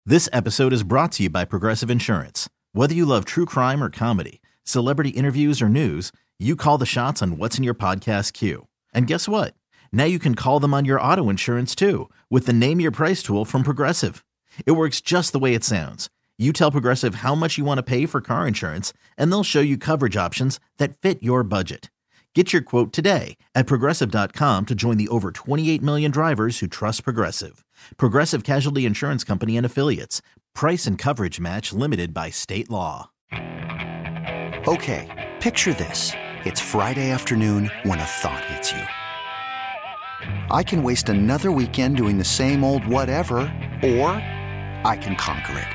This episode is brought to you by Progressive Insurance. Whether you love true crime or comedy, celebrity interviews or news, you call the shots on what's in your podcast queue. And guess what? Now you can call them on your auto insurance too with the Name Your Price tool from Progressive. It works just the way it sounds. You tell Progressive how much you want to pay for car insurance, and they'll show you coverage options that fit your budget. Get your quote today at Progressive.com to join the over 28 million drivers who trust Progressive. Progressive Casualty Insurance Company and Affiliates. Price and coverage match limited by state law. Okay, picture this. It's Friday afternoon when a thought hits you. I can waste another weekend doing the same old whatever, or I can conquer it.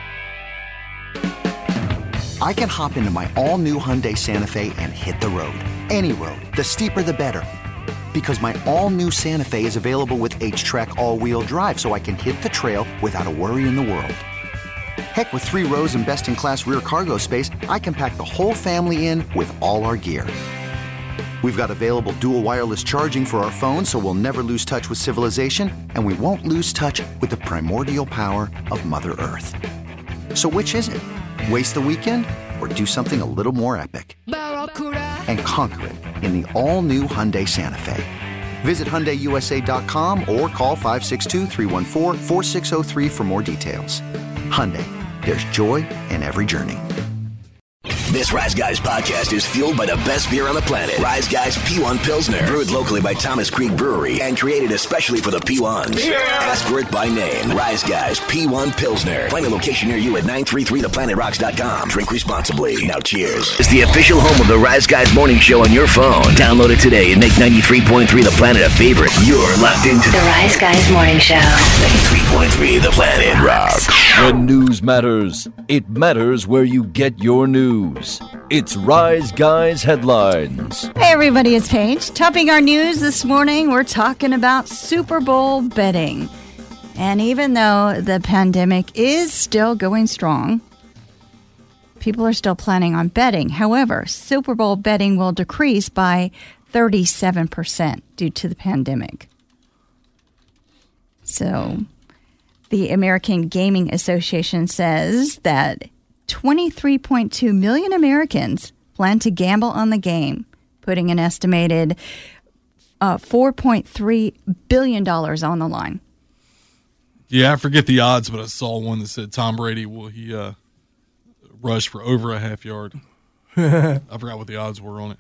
I can hop into my all-new Hyundai Santa Fe and hit the road. Any road. The steeper, the better. Because my all-new Santa Fe is available with H-Track all-wheel drive, so I can hit the trail without a worry in the world. Heck, with 3 rows and best-in-class rear cargo space, I can pack the whole family in with all our gear. We've got available dual wireless charging for our phones, so we'll never lose touch with civilization, and we won't lose touch with the primordial power of Mother Earth. So which is it? Waste the weekend or do something a little more epic? And conquer it in the all-new Hyundai Santa Fe. Visit HyundaiUSA.com or call 562-314-4603 for more details. Hyundai, there's joy in every journey. This Rise Guys podcast is fueled by the best beer on the planet. Rise Guys P1 Pilsner. Brewed locally by Thomas Creek Brewery and created especially for the P1s. Yeah. Ask for it by name. Rise Guys P1 Pilsner. Find a location near you at 933theplanetrocks.com. Drink responsibly. Now cheers. It's the official home of the Rise Guys morning show on your phone. Download it today and make 93.3 The Planet a favorite. You're locked into the Rise Guys morning show. 93.3 The Planet Rocks. When news matters, it matters where you get your news. It's Rise Guys Headlines. Hey everybody, it's Paige. Topping our news this morning, we're talking about Super Bowl betting. And even though the pandemic is still going strong, people are still planning on betting. However, Super Bowl betting will decrease by 37% due to the pandemic. So, the American Gaming Association says that 23.2 million Americans plan to gamble on the game, putting an estimated $4.3 billion on the line. Yeah, I forget the odds, but I saw one that said Tom Brady will rush for over a half yard. I forgot what the odds were on it.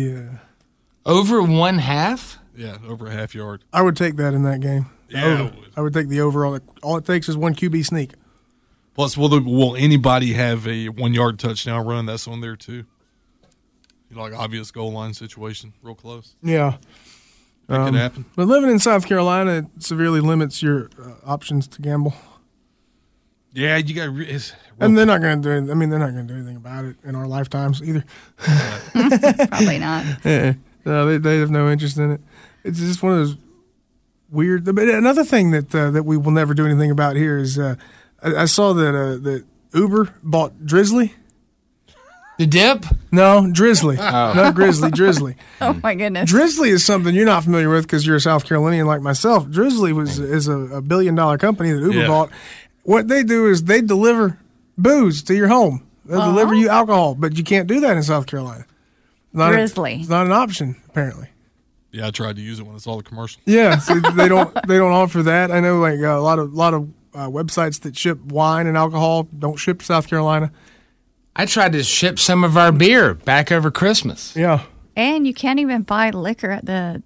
Over 1/2? Yeah, over a half yard. I would take that in that game. Yeah, I would take the overall. All it takes is one QB sneak. Plus, will anybody have a 1 yard touchdown run? That's on there too. Like obvious goal line situation, real close. Yeah, that could happen. But living in South Carolina, it severely limits your options to gamble. Yeah, you got. And they're not going to do. I mean, they're not going to do anything about it in our lifetimes either. Probably not. No, they have no interest in it. It's just one of those weird. But another thing that we will never do anything about here is. I saw that Uber bought Drizzly. The dip? No, Drizzly. Not Grizzly, Drizzly. Oh, my goodness. Drizzly is something you're not familiar with because you're a South Carolinian like myself. Drizzly is a $1 billion company that Uber bought. What they do is they deliver booze to your home. They'll deliver you alcohol, but you can't do that in South Carolina. Drizzly. It's not an option, apparently. Yeah, I tried to use it when I saw the commercial. Yeah, so they don't offer that. I know like a lot of websites that ship wine and alcohol don't ship to South Carolina. I tried to ship some of our beer back over Christmas. Yeah. And you can't even buy liquor at the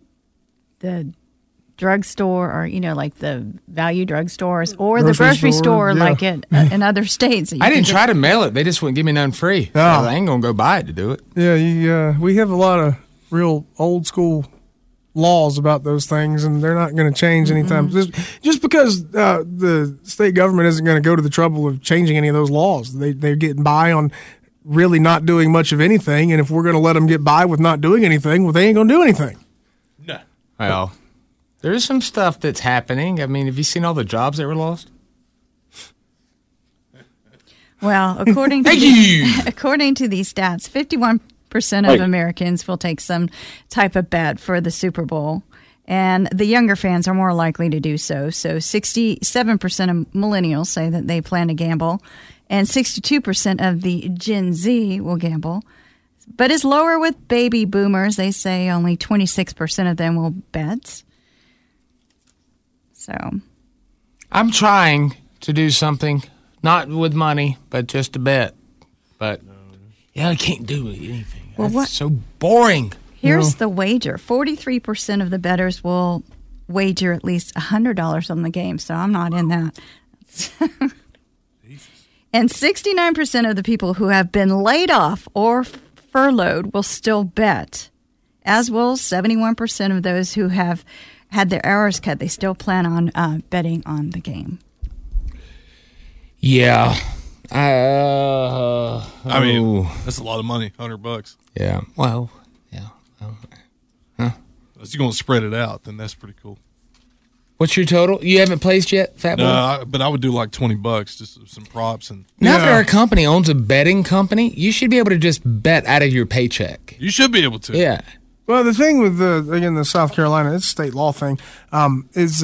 drugstore or, like the value drugstores or the grocery store like in other states. I didn't try to mail it. They just wouldn't give me none free. So I ain't going to go buy it to do it. Yeah, we have a lot of real old school laws about those things, and they're not going to change anytime. Just because the state government isn't going to go to the trouble of changing any of those laws. They're getting by on really not doing much of anything, and if we're going to let them get by with not doing anything, well, they ain't going to do anything. No. Well, there's some stuff that's happening. I mean, have you seen all the jobs that were lost? Well, according to these stats, 51% of Americans will take some type of bet for the Super Bowl. And the younger fans are more likely to do so. So 67% of millennials say that they plan to gamble, and 62% of the Gen Z will gamble. But it's lower with baby boomers. They say only 26% of them will bet. So I'm trying to do something, not with money, but just to bet. But I can't do anything. Well, That's so boring. Here's the wager. 43% of the bettors will wager at least $100 on the game, so I'm not in that. And 69% of the people who have been laid off or furloughed will still bet, as will 71% of those who have had their hours cut. They still plan on betting on the game. Yeah. I mean, that's a lot of money, $100. Yeah. Well, yeah. If you're going to spread it out, then that's pretty cool. What's your total? You haven't placed yet, Fat Boy? No, but I would do like $20, just some props. And Now that our company owns a betting company, you should be able to just bet out of your paycheck. You should be able to. Yeah. Well, the thing with the South Carolina, it's a state law thing, is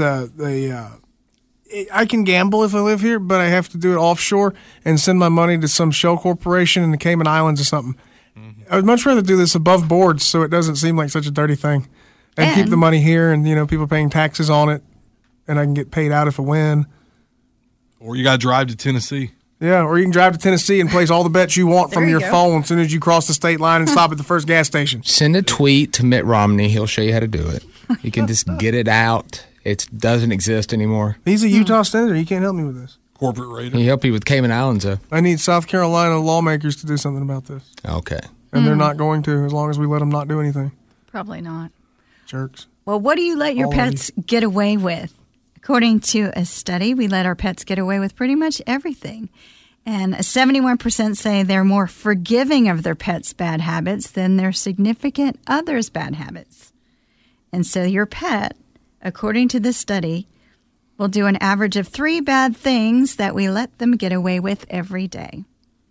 I can gamble if I live here, but I have to do it offshore and send my money to some shell corporation in the Cayman Islands or something. Mm-hmm. I would much rather do this above board so it doesn't seem like such a dirty thing, and keep the money here, and people paying taxes on it, and I can get paid out if I win. Or you got to drive to Tennessee. Yeah, or you can drive to Tennessee and place all the bets you want from your phone as soon as you cross the state line and stop at the first gas station. Send a tweet to Mitt Romney. He'll show you how to do it. You can just get it out. It doesn't exist anymore. He's a Utah senator. He can't help me with this. Corporate raider. He'll help you with Cayman Islands, though. I need South Carolina lawmakers to do something about this. Okay. And they're not going to, as long as we let them not do anything. Probably not. Jerks. Well, what do you let your pets get away with? According to a study, we let our pets get away with pretty much everything. And 71% say they're more forgiving of their pets' bad habits than their significant others' bad habits. And so your pet, according to this study, will do an average of 3 bad things that we let them get away with every day.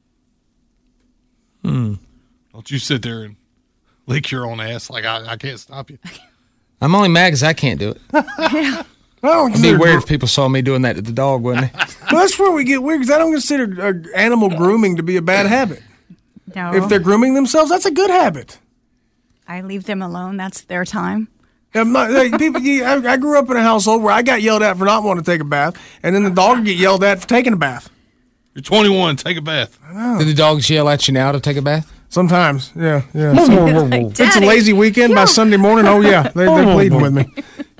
Don't you sit there and lick your own ass like I can't stop you. I'm only mad because I can't do it. Yeah. It'd be weird if people saw me doing that to the dog, wouldn't it? Well, that's where we get weird, because I don't consider animal grooming to be a bad habit. No. If they're grooming themselves, that's a good habit. I leave them alone. That's their time. I'm not, like, I grew up in a household where I got yelled at for not wanting to take a bath, and then the dog would get yelled at for taking a bath. You're 21, take a bath. Do the dogs yell at you now to take a bath? Sometimes, yeah. Like, it's a lazy weekend by Sunday morning. Oh, yeah, they're pleading with me.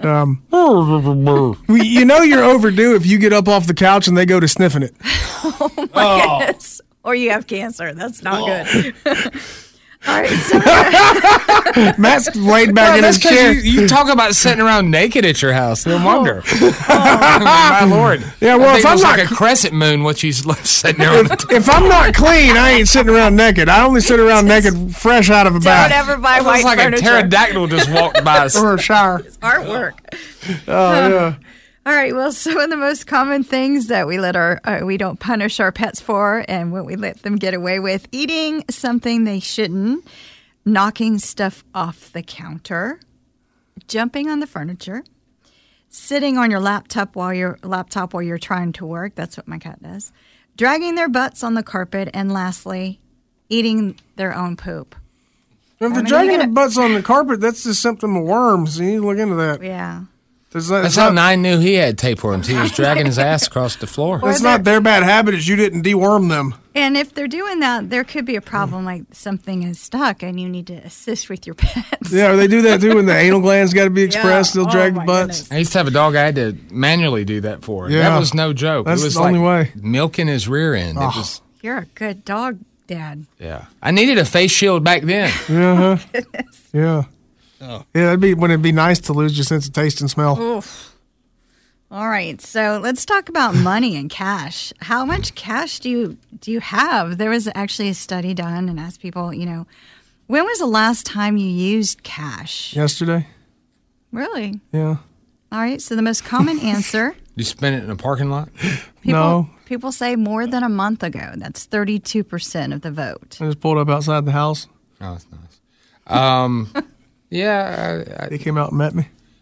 You're overdue if you get up off the couch and they go to sniffing it. Oh, my goodness. Or you have cancer. That's not good. All right, so Matt's laid back in his chair. You talk about sitting around naked at your house. No wonder. My Lord. Yeah, well, if I'm not like a crescent moon, what you sitting there. If I'm not clean, I ain't sitting around naked. I only sit around naked, fresh out of a bath. Don't ever buy white like furniture. A pterodactyl just walked by us. Or a shower. It's artwork. Oh yeah. All right. Well, some of the most common things that we let we don't punish our pets for, and what we let them get away with: eating something they shouldn't, knocking stuff off the counter, jumping on the furniture, sitting on your laptop while you're trying to work. That's what my cat does. Dragging their butts on the carpet, and lastly, eating their own poop. If they're dragging their butts on the carpet, that's just symptom of worms. You need to look into that. Yeah. That's how Nine knew he had tapeworms. He was dragging his ass across the floor. It's not their bad habit. It's you didn't deworm them. And if they're doing that, there could be a problem, like something is stuck and you need to assist with your pets. Yeah, they do that too when the anal glands got to be expressed. They'll drag the butts. Goodness. I used to have a dog I had to manually do that for. Yeah. That was no joke. That's it was the like only way. Milking his rear end. Oh. It was. You're a good dog, Dad. Yeah. I needed a face shield back then. Uh-huh. Yeah. Oh. Yeah, it'd be nice to lose your sense of taste and smell. Oof. All right, so let's talk about money and cash. How much cash do you have? There was actually a study done and asked people, when was the last time you used cash? Yesterday. Really? Yeah. All right, so the most common answer. You spend it in a parking lot? No. People say more than a month ago. That's 32% of the vote. I just pulled up outside the house. Oh, that's nice. Yeah. They came out and met me.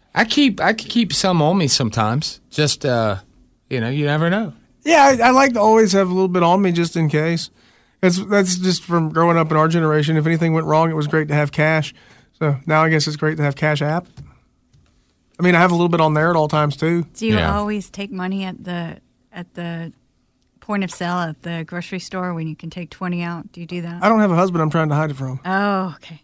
I keep some on me sometimes. Just you never know. Yeah, I like to always have a little bit on me just in case. That's just from growing up in our generation. If anything went wrong, it was great to have cash. So now I guess it's great to have Cash App. I mean, I have a little bit on there at all times too. Do you always take money at the point of sale at the grocery store when you can take 20 out? Do you do that? I don't have a husband I'm trying to hide it from. Oh, okay.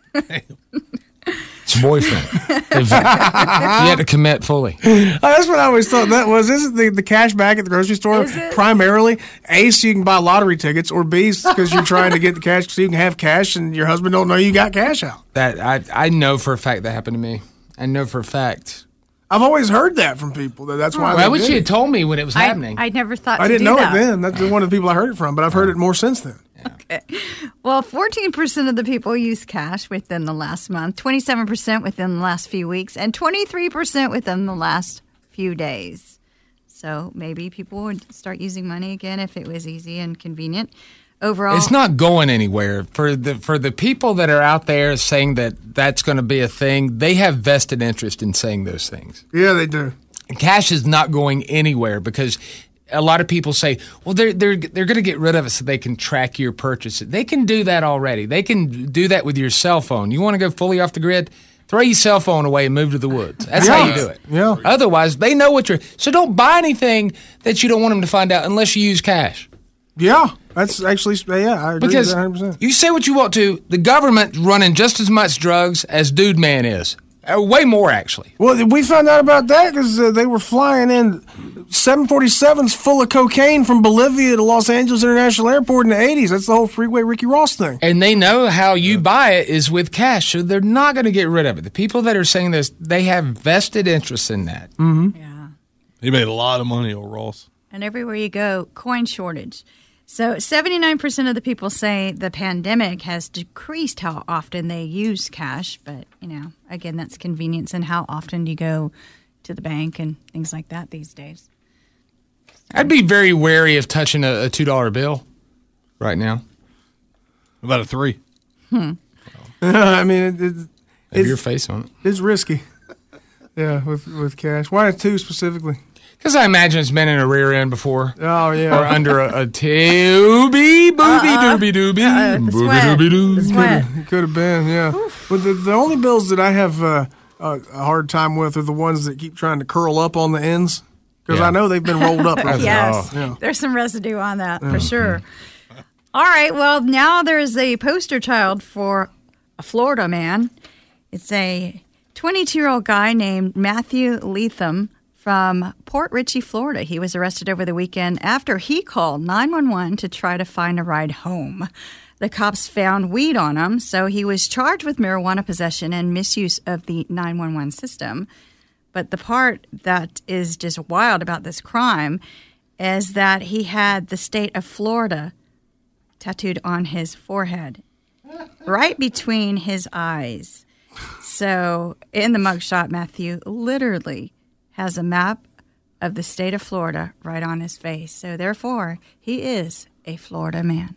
It's boyfriend. You had to commit fully. That's what I always thought that was. Isn't the cash back at the grocery store primarily A, so you can buy lottery tickets, or B, because you're trying to get the cash so you can have cash and your husband don't know you got cash out? That I know for a fact that happened to me. I know for a fact. I've always heard that from people. That's why. Why would you have told me when it was happening? I never thought I didn't do know that. it then. That's one of the people I heard it from, but I've heard it more since then. Okay. Well, 14% of the people use cash within the last month, 27% within the last few weeks, and 23% within the last few days. So maybe people would start using money again if it was easy and convenient. Overall, it's not going anywhere. For the people that are out there saying that that's going to be a thing, they have vested interest in saying those things. Yeah, they do. Cash is not going anywhere because a lot of people say, well, they're going to get rid of it so they can track your purchases. They can do that already. They can do that with your cell phone. You want to go fully off the grid? Throw your cell phone away and move to the woods. That's how you do it. Yeah. Otherwise, they know what you're... So don't buy anything that you don't want them to find out unless you use cash. Yeah, that's actually... Yeah, I agree because with that 100%. You say what you want to. The government's running just as much drugs as Dude Man is. Way more, actually. Well, we found out about that because they were flying in 747s full of cocaine from Bolivia to Los Angeles International Airport in the 80s. That's the whole Freeway Ricky Ross thing. And they know how you buy it is with cash, so they're not going to get rid of it. The people that are saying this, they have vested interest in that. Mm-hmm. Yeah. He made a lot of money, old Ross. And everywhere you go, coin shortage. So 79% of the people say the pandemic has decreased how often they use cash. But, again, that's convenience and how often you go to the bank and things like that these days. I'd be very wary of touching a $2 bill right now. About a $3. I mean, Have your face on it. It's risky. Yeah, with cash. Why a 2 specifically? Because I imagine it's been in a rear end before. Oh, yeah. Or under a tubby, booby, doobie, The sweat. It could have been, yeah. But the only bills that I have a hard time with are the ones that keep trying to curl up on the ends. Because I know they've been rolled up. Yes, there's some residue on that for sure. All right, well, now there's a poster child for a Florida man. It's a 22-year-old guy named Matthew Leatham from Port Richey, Florida. He was arrested over the weekend after he called 911 to try to find a ride home. The cops found weed on him, so he was charged with marijuana possession and misuse of the 911 system. But the part that is just wild about this crime is that he had the state of Florida tattooed on his forehead, right between his eyes. So in the mugshot, Matthew literally has a map of the state of Florida right on his face. So therefore, he is a Florida man.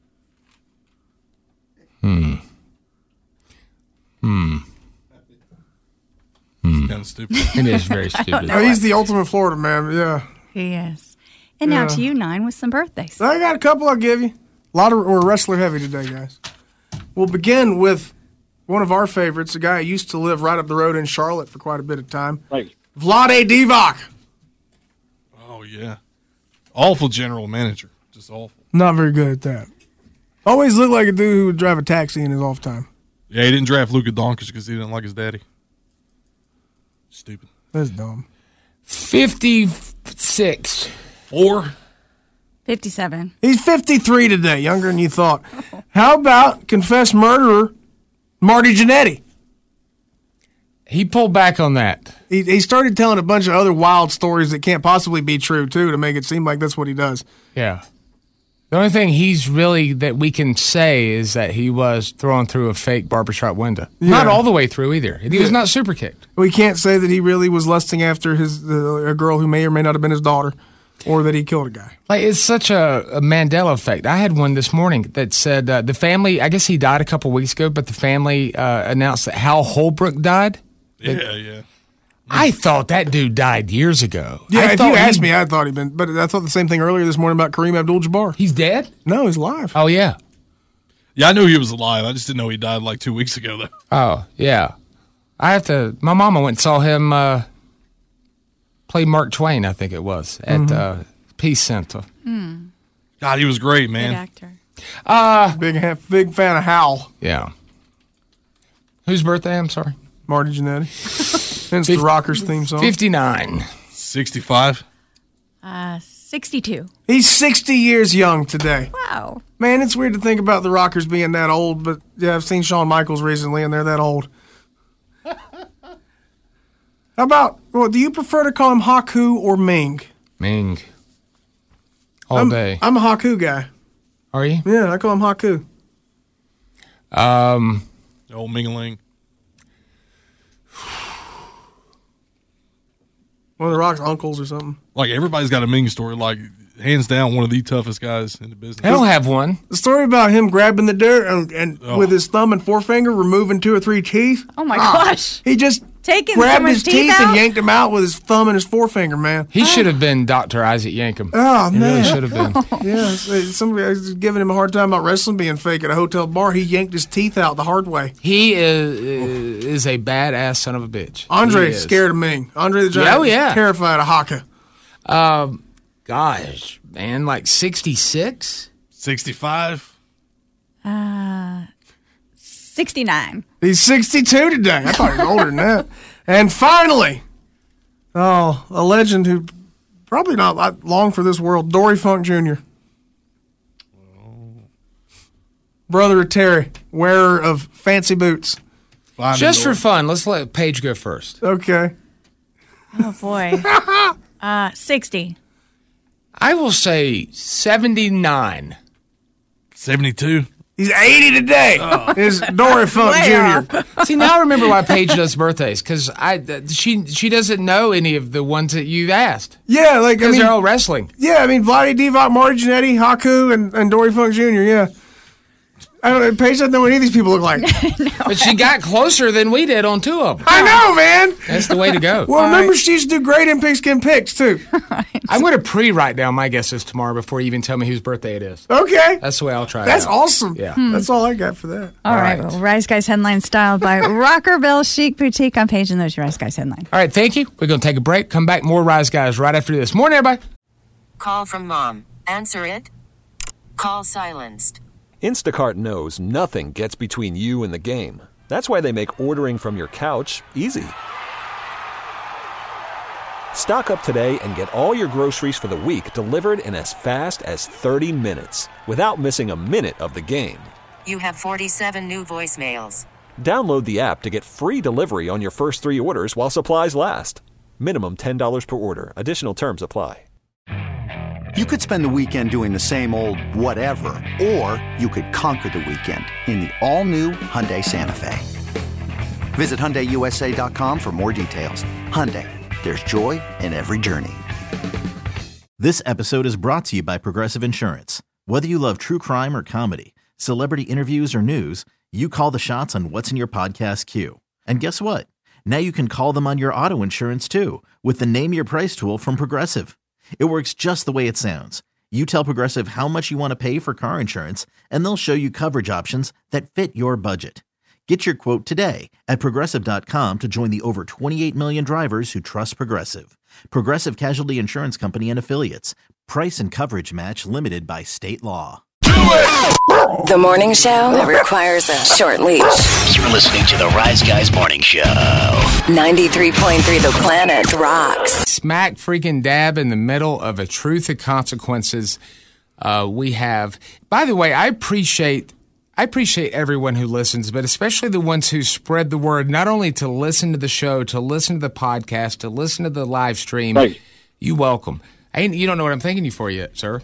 It's kind of stupid. It is very stupid. Oh, he's the ultimate Florida man, yeah. He is. And now to you, 9, with some birthdays. I got a couple I'll give you. We're wrestler heavy today, guys. We'll begin with one of our favorites, a guy who used to live right up the road in Charlotte for quite a bit of time. Right. Vlade Divac. Oh, yeah. Awful general manager. Just awful. Not very good at that. Always looked like a dude who would drive a taxi in his off time. Yeah, he didn't draft Luka Doncic because he didn't like his daddy. Stupid. That's dumb. 56. 4. 57. He's 53 today, younger than you thought. How about confessed murderer Marty Jannetty? He pulled back on that. He started telling a bunch of other wild stories that can't possibly be true, too, to make it seem like that's what he does. Yeah. The only thing he's really that we can say is that he was thrown through a fake barbershop window. Yeah. Not all the way through either. He was not super kicked. We can't say that he really was lusting after a girl who may or may not have been his daughter, or that he killed a guy. Like, it's such a Mandela effect. I had one this morning that said the family, I guess he died a couple weeks ago, but the family announced that Hal Holbrook died. Yeah. I thought that dude died years ago. Yeah, if you asked me, I thought he'd been. But I thought the same thing earlier this morning about Kareem Abdul-Jabbar. He's dead? No, he's alive. Oh, yeah. Yeah, I knew he was alive. I just didn't know he died like 2 weeks ago, though. Oh, yeah. My mama went and saw him play Mark Twain, I think it was, at Peace Center. God, he was great, man. Good actor. Big fan of Howl. Yeah. Whose birthday? I'm sorry. Marty Jannetty. Hence the Rockers theme song. 59. 65. 62. He's 60 years young today. Wow. Man, it's weird to think about the Rockers being that old, but yeah, I've seen Shawn Michaels recently, and they're that old. How about, do you prefer to call him Haku or Ming? Ming. All day. I'm a Haku guy. Are you? Yeah, I call him Haku. The old Mingling. One of the Rock's uncles or something. Like, everybody's got a Ming story. Like, hands down, one of the toughest guys in the business. I don't have one. The story about him grabbing the dirt and with his thumb and forefinger removing 2 or 3 teeth. Oh, my gosh. He just Taking grabbed someone's his teeth out? and yanked them out with his thumb and his forefinger, man. He should have been Dr. Isaac Yankem. Oh, He man. really should have been. Yeah, somebody was giving him a hard time about wrestling being fake at a hotel bar. He yanked his teeth out the hard way. He is a badass son of a bitch. Andre He is. scared of Ming. Andre the Giant Oh, yeah. terrified of Haka. Gosh, man, like 66? 65. 69. He's 62 today. I thought he was older than that. And finally, a legend who probably not long for this world, Dory Funk Jr. Brother of Terry, wearer of fancy boots. Just for fun, let's let Paige go first. Okay. Oh, boy. 60. I will say 79. 72. He's 80 today. Is Dory Funk Jr. See, now I remember why Paige does birthdays, because she doesn't know any of the ones that you've asked. Yeah, like, Because they're all wrestling. Yeah, I mean, Vlade Divac, Marty Jannetty, Haku, and Dory Funk Jr., yeah. I don't know, Paige doesn't know what any of these people look like. But she got closer than we did on 2 of them. I know, man. That's the way to go. Well, remember, she used to do great in Pigskin Picks, too. I'm going to pre-write down my guesses tomorrow before you even tell me whose birthday it is. Okay. That's the way I'll try it That's out. awesome. Yeah. That's all I got for that. All right. Well, Rise Guys headline styled by Rockerville Chic Boutique on Page, and those Rise Guys headline. All right, thank you. We're going to take a break. Come back. More Rise Guys right after this. Morning, everybody. Call from mom. Answer it. Call silenced. Instacart knows nothing gets between you and the game. That's why they make ordering from your couch easy. Stock up today and get all your groceries for the week delivered in as fast as 30 minutes without missing a minute of the game. You have 47 new voicemails. Download the app to get free delivery on your first 3 orders while supplies last. Minimum $10 per order. Additional terms apply. You could spend the weekend doing the same old whatever, or you could conquer the weekend in the all-new Hyundai Santa Fe. Visit HyundaiUSA.com for more details. Hyundai, there's joy in every journey. This episode is brought to you by Progressive Insurance. Whether you love true crime or comedy, celebrity interviews or news, you call the shots on what's in your podcast queue. And guess what? Now you can call them on your auto insurance too with the Name Your Price tool from Progressive. It works just the way it sounds. You tell Progressive how much you want to pay for car insurance, and they'll show you coverage options that fit your budget. Get your quote today at Progressive.com to join the over 28 million drivers who trust Progressive. Progressive Casualty Insurance Company and Affiliates. Price and coverage match limited by state law. The morning show that requires a short leash. You're listening to the Rise Guys Morning Show. 93.3 The Planet rocks. Smack freaking dab in the middle of a truth of consequences we have. By the way, I appreciate everyone who listens, but especially the ones who spread the word, not only to listen to the show, to listen to the podcast, to listen to the live stream. Right. You welcome. You don't know what I'm thanking you for yet, sir.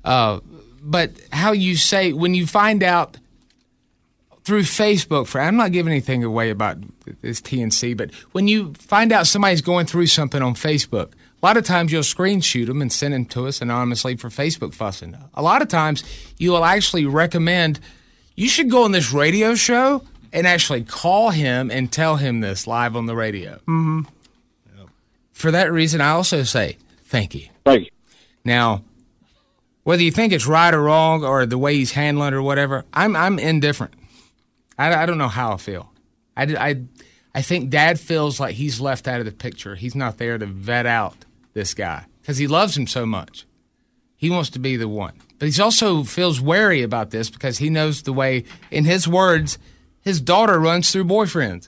But how you say, when you find out through Facebook, I'm not giving anything away about this TNC, but when you find out somebody's going through something on Facebook, a lot of times you'll screenshot them and send them to us anonymously for Facebook fussing. A lot of times you will actually recommend, you should go on this radio show and actually call him and tell him this live on the radio. Mm-hmm. for that reason, I also say thank you. Thank you. Now, whether you think it's right or wrong or the way he's handling it or whatever, I'm indifferent. I don't know how I feel. I think Dad feels like he's left out of the picture. He's not there to vet out this guy because he loves him so much. He wants to be the one. But he also feels wary about this because he knows the way, in his words, his daughter runs through boyfriends.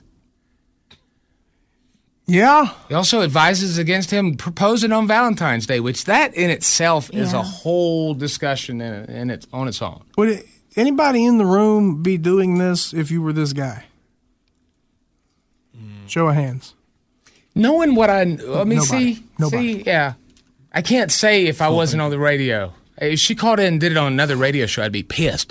Yeah. He also advises against him proposing on Valentine's Day, which that in itself is a whole discussion on its own. Would anybody in the room be doing this if you were this guy? Show of hands. Knowing what I mean, Nobody. see, yeah. I can't say if I wasn't on the radio. If she called in and did it on another radio show, I'd be pissed.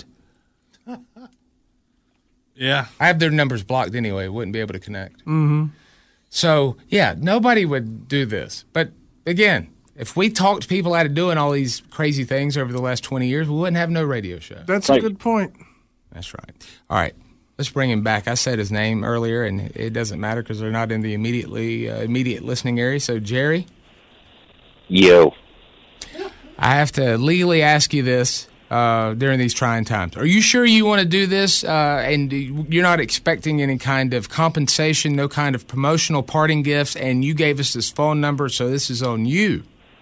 Yeah. I have their numbers blocked anyway. Wouldn't be able to connect. Mm-hmm. So, yeah, nobody would do this. But, again, if we talked people out of doing all these crazy things over the last 20 years, we wouldn't have no radio show. That's a good point. That's right. All right. Let's bring him back. I said his name earlier, and it doesn't matter because they're not in the immediate listening area. So, Jerry? Yo. I have to legally ask you this during these trying times. Are you sure you want to do this and you're not expecting any kind of compensation, no kind of promotional parting gifts, and you gave us this phone number, so this is on you?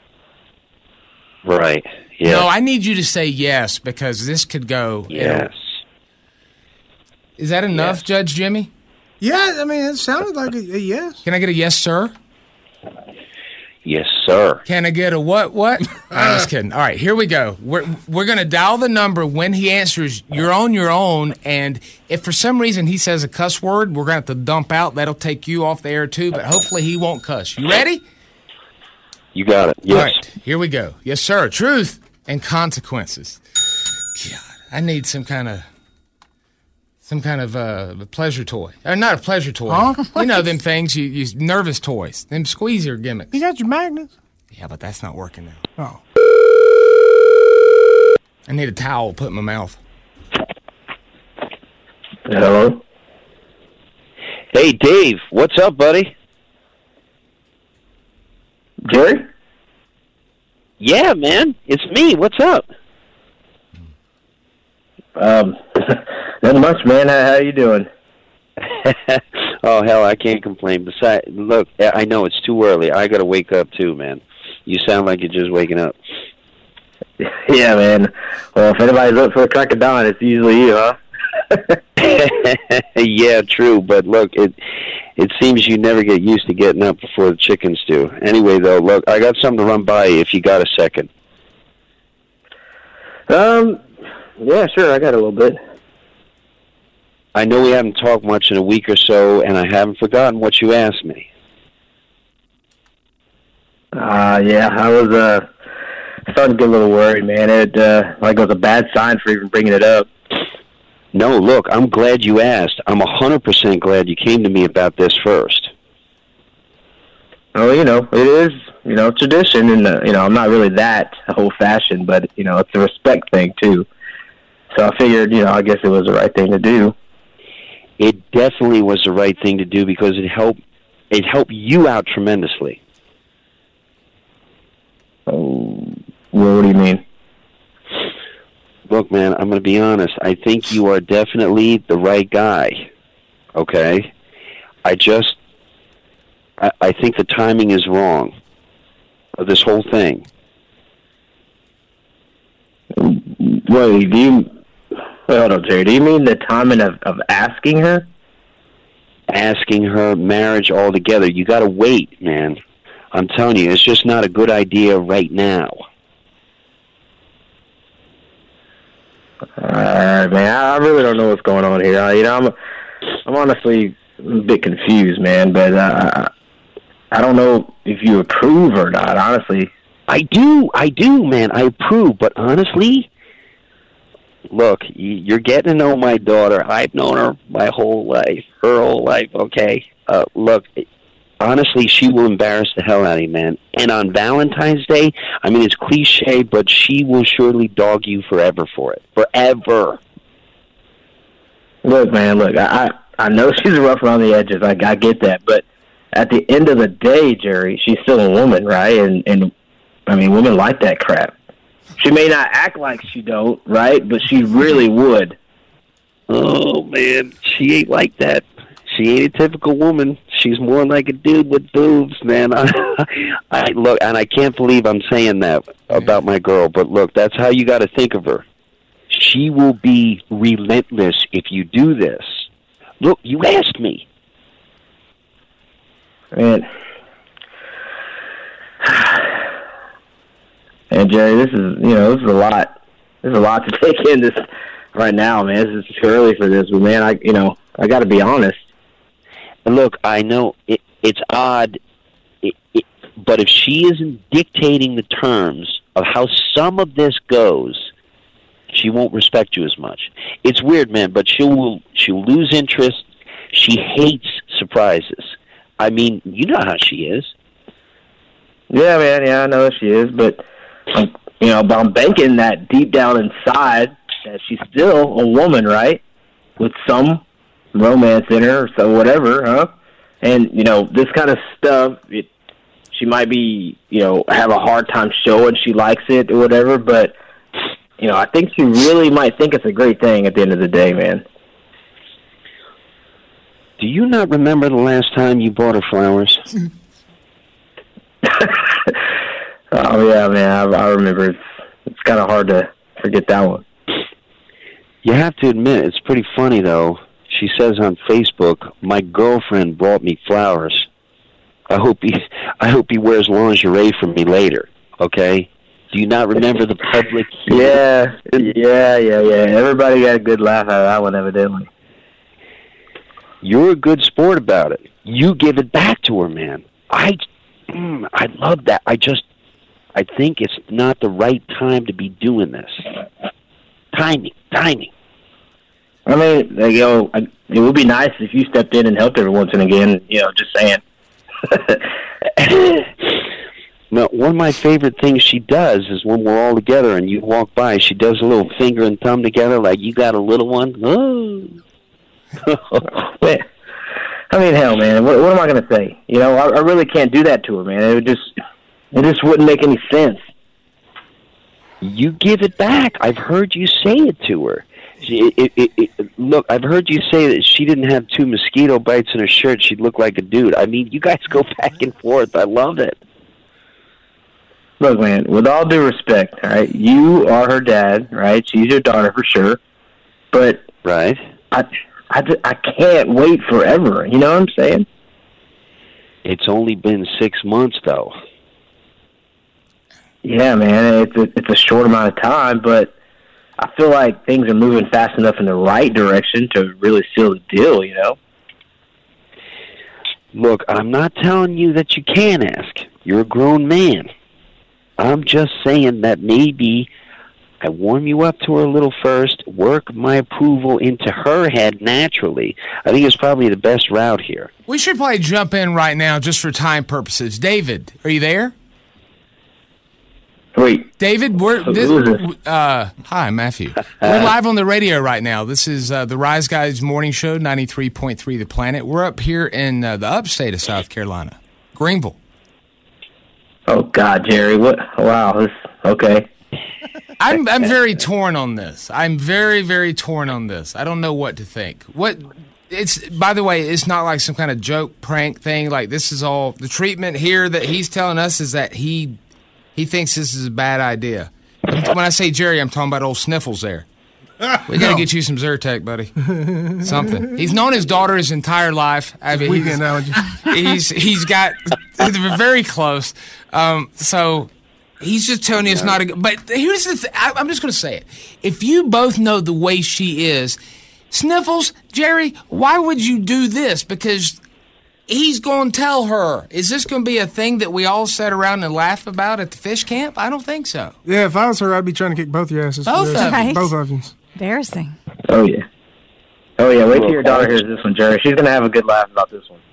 Right. Yeah. No, I need you to say yes because this could go. Yes. Is that enough, Judge Jimmy? Yeah, I mean, it sounded like a yes. Can I get a yes, sir? Yes, sir. Can I get a what? I'm just kidding. All right, here we go. We're going to dial the number. When he answers, you're on your own. And if for some reason he says a cuss word, we're going to have to dump out. That'll take you off the air, too. But hopefully he won't cuss. You ready? You got it. Yes. All right, here we go. Yes, sir. Truth and consequences. God, I need some kind of a pleasure toy. Or not a pleasure toy. Huh? You know them things, you nervous toys. Them squeezer gimmicks. You got your magnets? Yeah, but that's not working now. Oh. I need a towel to put in my mouth. Hello? Hey, Dave. What's up, buddy? Jerry? Yeah, man. It's me. What's up? Not much, man. How you doing? Oh, hell, I can't complain. Besides, look, I know it's too early. I got to wake up, too, man. You sound like you're just waking up. Yeah, man. Well, if anybody's up for a crack of dawn, it's usually you, huh? Yeah, true. But look, it seems you never get used to getting up before the chickens do. Anyway, though, look, I got something to run by you if you got a second. Yeah, sure. I got a little bit. I know we haven't talked much in a week or so, and I haven't forgotten what you asked me. Yeah, I was starting to get a little worried, man. It like it was a bad sign for even bringing it up. No, look, I'm glad you asked. I'm 100% glad you came to me about this first. Oh, it is, tradition, and, I'm not really that old-fashioned, but, it's a respect thing, too. So I figured, I guess it was the right thing to do. It definitely was the right thing to do because it helped you out tremendously. Oh, well, what do you mean? Look, man, I'm going to be honest. I think you are definitely the right guy, okay? I think the timing is wrong of this whole thing. Wait, hold on, Jerry. Do you mean the timing of asking her? Asking her, marriage altogether. You got to wait, man. I'm telling you, it's just not a good idea right now. All right, man. I really don't know what's going on here. I'm honestly a bit confused, man. But I don't know if you approve or not. Honestly, I do, man. I approve. But honestly, look, you're getting to know my daughter. I've known her my whole life, her whole life. Okay. Look, honestly, she will embarrass the hell out of you, man. And on Valentine's Day, I mean, it's cliche, but she will surely dog you forever for it. Forever. Look, man, I know she's rough around the edges. I get that. But at the end of the day, Jerry, she's still a woman, right? And I mean, women like that crap. She may not act like she don't, right? But she really would. Oh, man, she ain't like that. She ain't a typical woman. She's more like a dude with boobs, man. I look, and I can't believe I'm saying that about my girl, but look, that's how you got to think of her. She will be relentless if you do this. Look, you asked me. Man, and Jerry, this is a lot. There's a lot to take in this right now, man. This is too early for this, but man, I got to be honest. Look, I know it's odd, but if she isn't dictating the terms of how some of this goes, she won't respect you as much. It's weird, man, but she'll lose interest. She hates surprises. I mean, you know how she is. Yeah, man. Yeah, I know she is, but I'm banking that deep down inside that she's still a woman, right? With some romance in her, or so whatever, huh? And this kind of stuff, she might be, have a hard time showing she likes it or whatever, but I think she really might think it's a great thing at the end of the day, man. Do you not remember the last time you bought her flowers? Oh yeah, man, I remember. It's kind of hard to forget that one. You have to admit, it's pretty funny though. She says on Facebook, "My girlfriend brought me flowers. I hope he wears lingerie for me later." Okay? Do you not remember the public? Yeah. Everybody got a good laugh out of that one, evidently. You're a good sport about it. You give it back to her, man. I love that. I think it's not the right time to be doing this. Timing. I mean, it would be nice if you stepped in and helped every once and again, just saying. Now, one of my favorite things she does is when we're all together and you walk by, she does a little finger and thumb together like, "You got a little one?" Oh. I mean, hell, man, what am I going to say? I really can't do that to her, man. It just wouldn't make any sense. You give it back. I've heard you say it to her. Look, I've heard you say that she didn't have 2 mosquito bites in her shirt, she'd look like a dude. I mean, you guys go back and forth. I love it. Look, man, with all due respect, all right, you are her dad, right? She's your daughter for sure. But right, I can't wait forever. You know what I'm saying? It's only been 6 months, though. Yeah, man, it's a short amount of time, but I feel like things are moving fast enough in the right direction to really seal the deal, Look, I'm not telling you that you can't ask. You're a grown man. I'm just saying that maybe I warm you up to her a little first, work my approval into her head naturally. I think it's probably the best route here. We should probably jump in right now just for time purposes. David, are you there? Wait. David, hi, Matthew. We're live on the radio right now. This is the Rise Guys Morning Show, 93.3 The Planet. We're up here in the upstate of South Carolina, Greenville. Oh, God, Jerry. What? Wow. Okay. I'm very torn on this. I'm very, very torn on this. I don't know what to think. By the way, it's not like some kind of joke prank thing. Like, this is all the treatment here that he's telling us is that he thinks this is a bad idea. When I say Jerry, I'm talking about old Sniffles there. We got to get you some Zyrtec, buddy. Something. He's known his daughter his entire life. I mean, he's got they're very close. So he's just telling you it's not a good. But here's the thing. I'm just going to say it. If you both know the way she is, Sniffles, Jerry, why would you do this? Because he's going to tell her. Is this going to be a thing that we all sit around and laugh about at the fish camp? I don't think so. Yeah, if I was her, I'd be trying to kick both your asses. Both of you. Both of you. Embarrassing. Oh, yeah. Wait till your daughter hears this one, Jerry. She's going to have a good laugh about this one.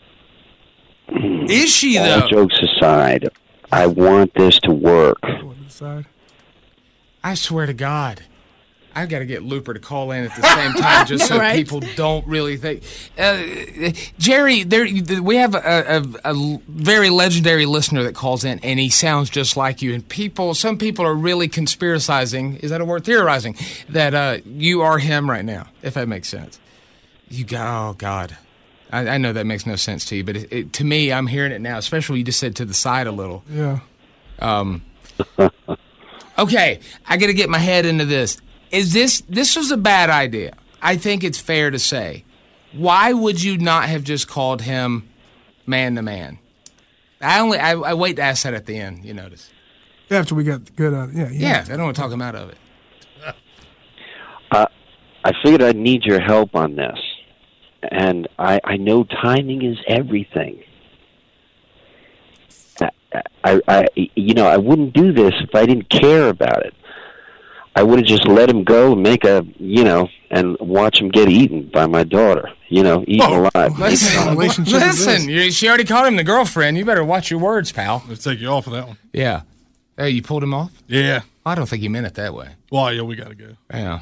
Is she, though? All jokes aside, I want this to work. I swear to God. I've got to get Looper to call in at the same time just so Right. people don't really think. Jerry, we have a very legendary listener that calls in, and he sounds just like you. And some people are really conspiracizing, is that a word? Theorizing, that you are him right now, if that makes sense. Oh, God. I know that makes no sense to you, but to me, I'm hearing it now, especially when you just said to the side a little. Yeah. Okay, I got to get my head into this. This was a bad idea. I think it's fair to say. Why would you not have just called him man to man? I wait to ask that at the end, you notice. After we got good at it. Yeah, I don't want to talk him out of it. I figured I'd need your help on this. And I know timing is everything. I wouldn't do this if I didn't care about it. I would have just let him go and and watch him get eaten by my daughter, eaten alive. Listen, she already called him the girlfriend. You better watch your words, pal. Let's take you off of that one. Yeah. Oh, you pulled him off? Yeah. I don't think he meant it that way. Well, yeah, we got to go. Yeah.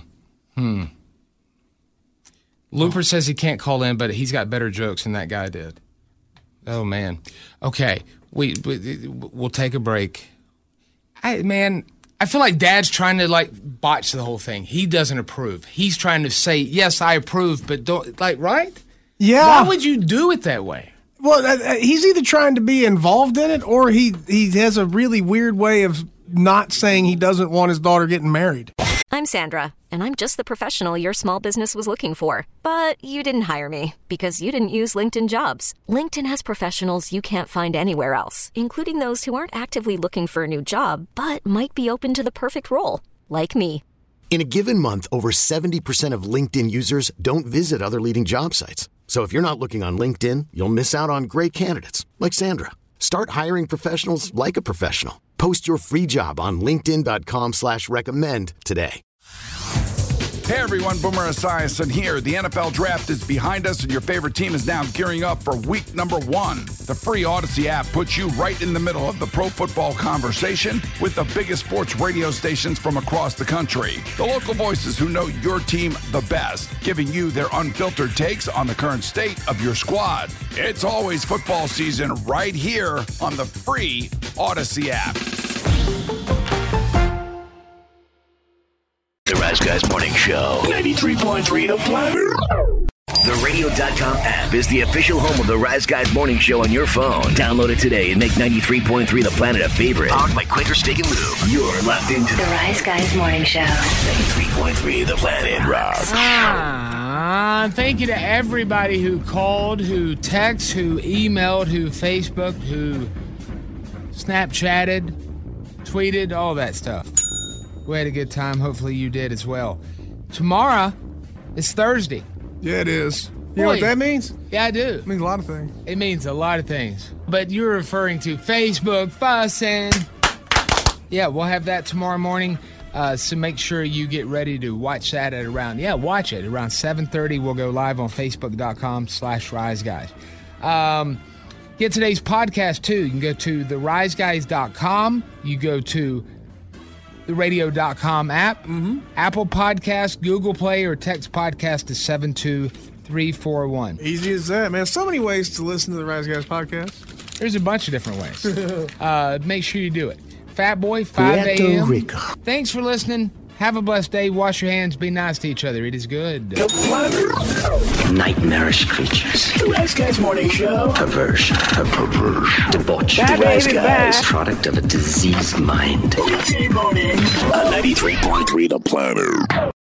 Looper says he can't call in, but he's got better jokes than that guy did. Oh, man. Okay. We'll take a break. I feel like Dad's trying to, botch the whole thing. He doesn't approve. He's trying to say, yes, I approve, but don't, right? Yeah. Why would you do it that way? Well, he's either trying to be involved in it or he has a really weird way of not saying he doesn't want his daughter getting married. I'm Sandra, and I'm just the professional your small business was looking for. But you didn't hire me because you didn't use LinkedIn Jobs. LinkedIn has professionals you can't find anywhere else, including those who aren't actively looking for a new job, but might be open to the perfect role, like me. In a given month, over 70% of LinkedIn users don't visit other leading job sites. So if you're not looking on LinkedIn, you'll miss out on great candidates like Sandra. Start hiring professionals like a professional. Post your free job on linkedin.com/recommend today. Hey everyone, Boomer Esiason here. The NFL Draft is behind us and your favorite team is now gearing up for week number 1. The free Odyssey app puts you right in the middle of the pro football conversation with the biggest sports radio stations from across the country. The local voices who know your team the best, giving you their unfiltered takes on the current state of your squad. It's always football season right here on the free Odyssey app. The Rise Guys Morning Show. 93.3 The Planet. The Radio.com app is the official home of the Rise Guys Morning Show on your phone. Download it today and make 93.3 The Planet a favorite. Powered by Quaker Steak and Lube. You're locked into The Rise Guys Morning Show. 93.3 The Planet. Rock. Thank you to everybody who called, who texted, who emailed, who Facebooked, who Snapchatted, tweeted, all that stuff. We had a good time. Hopefully you did as well. Tomorrow is Thursday. Yeah, it is. You know what that means? Yeah, I do. It means a lot of things. It means a lot of things. But you're referring to Facebook fussing. Yeah, we'll have that tomorrow morning. So make sure you get ready to watch that at around 7:30. We'll go live on Facebook.com/RiseGuys. Get today's podcast too. You can go to theriseguys.com. You go to the radio.com app, Apple Podcasts, Google Play, or text podcast to 72341. Easy as that, man. So many ways to listen to the Rise Guys podcast. There's a bunch of different ways. Make sure you do it. Fat Boy, 5 a.m. Thanks for listening. Have a blessed day. Wash your hands. Be nice to each other. It is good. Nightmarish creatures. The Rise Guys Morning Show. Perversion. Debauch. That The Rise baby Guys. back. Product of a diseased mind. Weekday morning. On 93.3 The Planet.